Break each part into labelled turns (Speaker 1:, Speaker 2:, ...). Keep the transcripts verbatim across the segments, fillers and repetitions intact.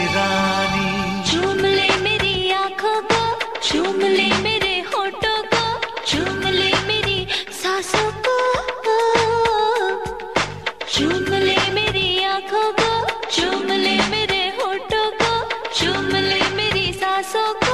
Speaker 1: रानी।
Speaker 2: चूम ले मेरी आँखों को, चूम ले मेरे होठों को, चूम ले मेरी सांसों को, चूम ले मेरी आँखों को, चूम ले मेरे होठों को, चूम ले मेरी सांसों को।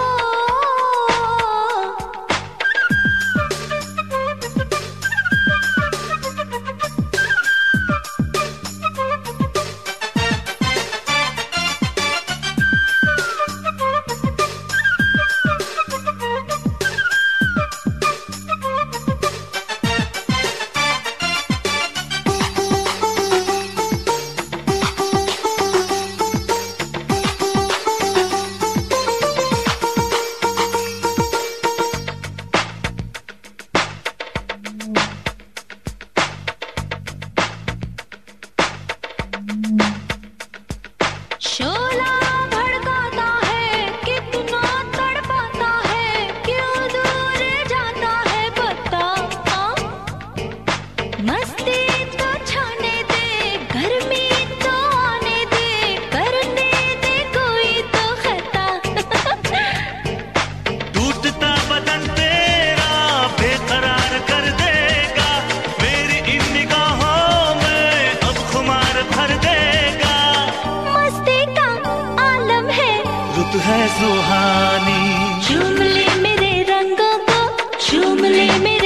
Speaker 2: शोला भड़काता है, कितना तड़पाता है, क्यों दूर जाता है पता। मस्ती तो छाने दे, गर्मी तो आने दे, करने दे कोई तो खता।
Speaker 1: टूटता बदन तेरा बेकरार कर देगा, मेरी इन निगाहों में अब खुमार भर देगा। रुत है सुहानी।
Speaker 2: चूम ले मेरे रंगों को, चूम ले मेरे